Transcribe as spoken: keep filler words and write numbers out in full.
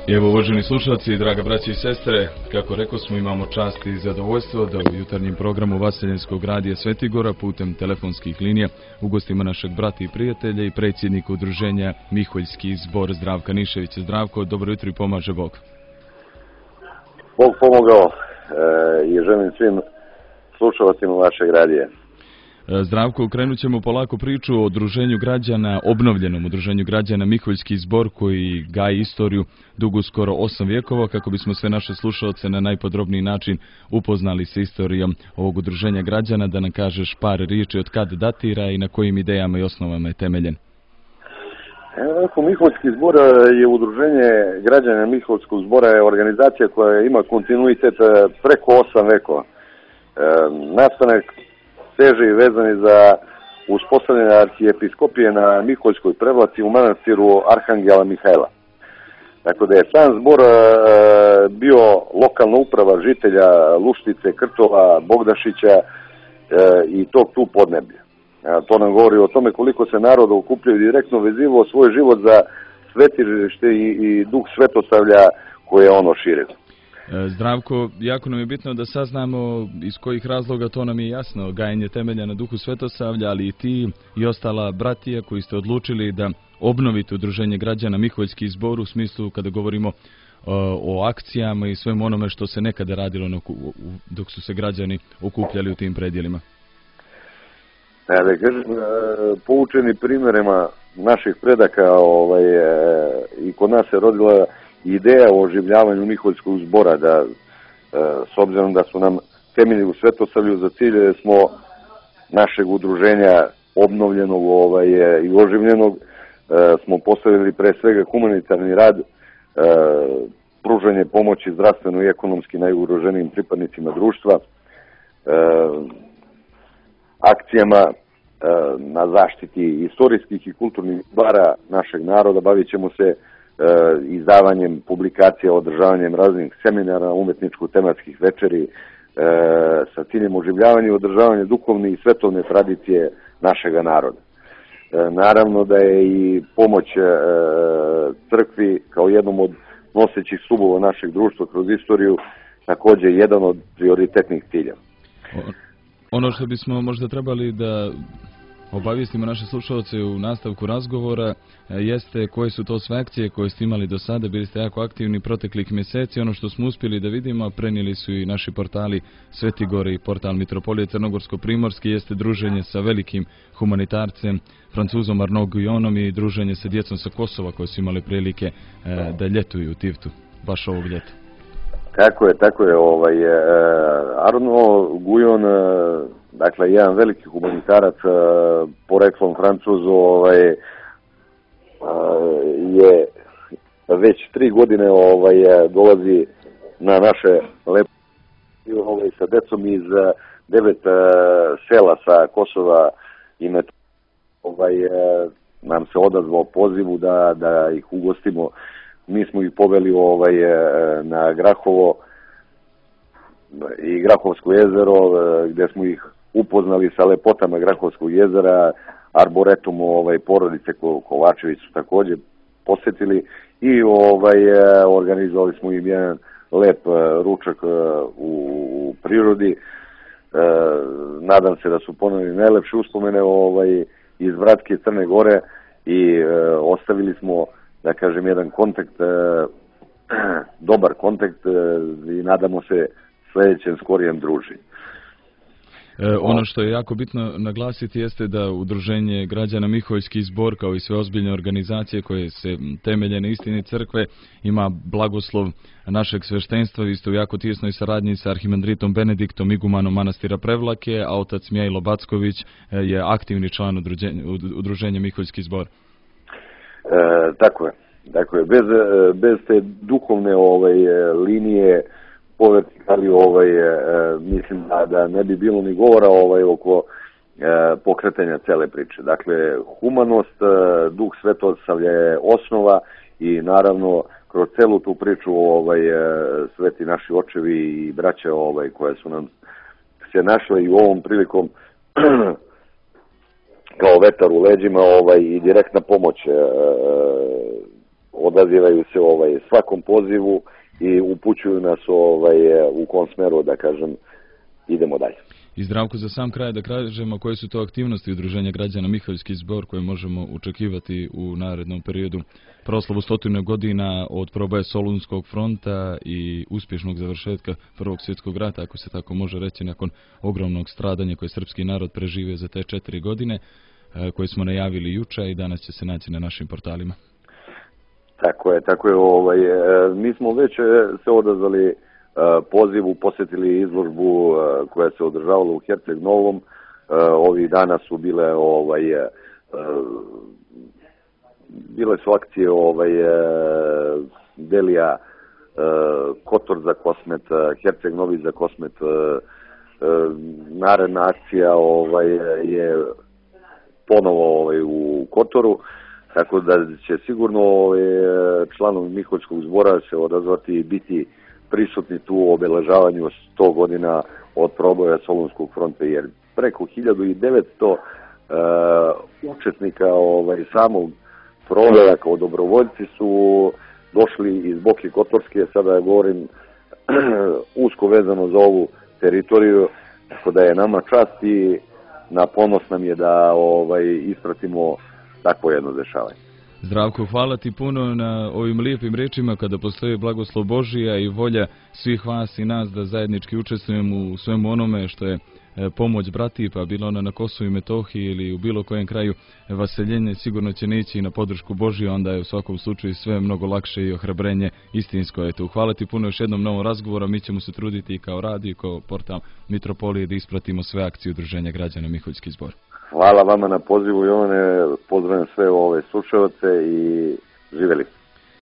Evo, uvaženi slušalci, draga braći i sestre, kako rekao smo, imamo čast i zadovoljstvo da u jutarnjem programu Vaseljenskog radija Svetigora putem telefonskih linija ugostimo našeg brata i prijatelja i predsjednika udruženja Miholjski zbor Zdravka Niševića. Zdravko, dobro jutro i pomaže Bog. Bog pomogao e, i želim svim slušalcima vašeg radija. Zdravko, krenut ćemo polako priču o udruženju građana, obnovljenom udruženju građana Miholjski zbor koji gaji istoriju dugu skoro osam vjekova, kako bismo sve naše slušalce na najpodrobniji način upoznali sa istorijom ovog udruženja građana, da nam kažeš par riječi od kad datira i na kojim idejama i osnovama je temeljen. Evo, Miholjski zbor je udruženje građana Miholjskog zbora, je organizacija koja ima kontinuitet preko osam vekova. E, nastanak teže i vezani za uspostavljanje arhijepiskopije na Miholjskoj Prevlaci u manastiru Arhangela Mihajla. Tako da je sam zbor e, bio lokalna uprava žitelja Luštice, Krtova, Bogdašića e, i tog tu podneblja. E, to nam govori o tome koliko se naroda okupljaju direktno vezivo svoj život za svetište i, i duh svetosavlja koje je ono širilo. Zdravko, jako nam je bitno da saznamo iz kojih razloga, to nam je jasno, gajenje temelja na duhu svetosavlja, ali i ti i ostala bratija koji ste odlučili da obnovite udruženje građana Miholjski zbor u smislu kada govorimo o akcijama i svemu onome što se nekada radilo dok su se građani okupljali u tim predjelima. Da kažem, poučeni primjerima naših predaka ovaj, i kod nas se rodila ideja o oživljavanju Miholjskog zbora, da s obzirom da su nam temelji u svetosavlju za cilj smo našeg udruženja obnovljenog ovaj, i oživljenog, smo postavili pre svega humanitarni rad, pružanje pomoći zdravstveno i ekonomski najugroženijim pripadnicima društva, akcijama na zaštiti istorijskih i kulturnih dobara našeg naroda. Bavit ćemo se izdavanjem publikacija, održavanjem raznih seminara, umetničko-tematskih večeri sa ciljem oživljavanja i održavanja duhovne i svetovne tradicije našega naroda. Naravno da je i pomoć crkvi kao jednom od nosećih stubova našeg društva kroz istoriju također jedan od prioritetnih cilja. Ono što bismo možda trebali da obavijestimo naše slušalce u nastavku razgovora jeste koje su to sve akcije koje ste imali do sada. Bili ste jako aktivni proteklih mjeseci. Ono što smo uspjeli da vidimo, prenijeli su i naši portali Svetigore i portal Mitropolije Crnogorsko-Primorski, jeste druženje sa velikim humanitarcem Francuzom Arnaud Guyonom i druženje sa djecom sa Kosova koje su imali prilike da ljetuju u Tivtu, baš ovog ljeta. Tako je, tako je. Ovaj, Arnaud Guyon, dakle, jedan veliki humanitarac, poreklom Francuz, ovaj, je već tri godine ovaj, dolazi na naše lepo ovaj, sa decom iz devet sela sa Kosova i Metohije. Ovaj, nam se odazvao pozivu da, da ih ugostimo. Mi smo ih poveli ovaj, na Grahovo i Grahovsko jezero, gdje smo ih upoznali sa lepotama Grahovskog jezera, arboretum ovaj, porodice Kovačević su također posjetili i ovaj, organizovali smo im jedan lep ručak u prirodi. E, nadam se da su ponovili najlepše uspomene ovaj, iz Vratke Crne Gore i e, ostavili smo, da kažem, jedan kontakt, e, dobar kontakt e, i nadamo se sljedećem skorijem druženju. E, ono što je jako bitno naglasiti jeste da udruženje građana Miholjski zbor, kao i sve ozbiljne organizacije koje se temelje na istini crkve, ima blagoslov našeg sveštenstva. Vi ste u jako tijesnoj saradnji sa arhimandritom Benediktom, igumanom manastira Prevlake, a otac Mijajlo Backović je aktivni član udruženja, udruženja Miholjski zbor. E, tako je, tako je. Bez, bez te duhovne ovaj, linije po vertikali, ovaj, e, mislim da, da ne bi bilo ni govora ovaj, oko e, pokretanja cele priče. Dakle, humanost, e, duh svetosavlja je osnova i naravno kroz celu tu priču ovaj, e, sveti naši očevi i braće ovaj, koje su nam se našle i u ovom prilikom kao vetar u leđima ovaj, i direktna pomoć e, odazivaju se ovaj, svakom pozivu i upućuju nas ovaj, u kom smeru, da kažem, idemo dalje. I Zdravko, za sam kraj da kažemo koje su to aktivnosti Udruženja građana Miholjski zbor koje možemo očekivati u narednom periodu. Proslavu stotine godina od proboja Solunskog fronta i uspješnog završetka Prvog svjetskog rata, ako se tako može reći, nakon ogromnog stradanja koje srpski narod preživio za te četiri godine, koje smo najavili juče i danas će se naći na našim portalima. Tako je, tako je. Ovaj, mi smo već se odazvali pozivu, posjetili izložbu koja se održavala u Herceg Novom. Ovih dana su bile ovaj, bile su akcije ovaj, Delija Kotor za Kosmet, Herceg Novi za Kosmet. Naredna akcija ovaj, je ponovo ovaj, u Kotoru, tako da će sigurno ovaj, članovi Miholjskog zbora se odazvati i biti prisutni tu u obeležavanju sto godina od proboja Solunskog fronta, jer preko hiljadu devetsto uh, učesnika ovaj, samog proboja kao dobrovoljci su došli iz Boke Kotorske, sada govorim usko vezano za ovu teritoriju, tako da je nama čast i na ponos nam je da ovaj, ispratimo takvo jedno dešavanje. Zdravko, hvala ti puno na ovim lijepim rečima kada postoji blagoslov Božija i volja svih vas i nas da zajednički učestvujemo u svemu onome što je pomoć brati, pa bilo ona na Kosovu i Metohiji ili u bilo kojem kraju vaseljenje, sigurno će neći na podršku Božiju, onda je u svakom slučaju sve mnogo lakše i ohrabrenje istinsko je tu. Hvala ti puno još jednom novom razgovoru, mi ćemo se truditi i kao radio i kao portal Mitropolije da ispratimo sve akcije Udruženja građana Miholjski zbor. Hvala vama na pozivu, Jovane, pozdravljam sve ove slušalce i živeli.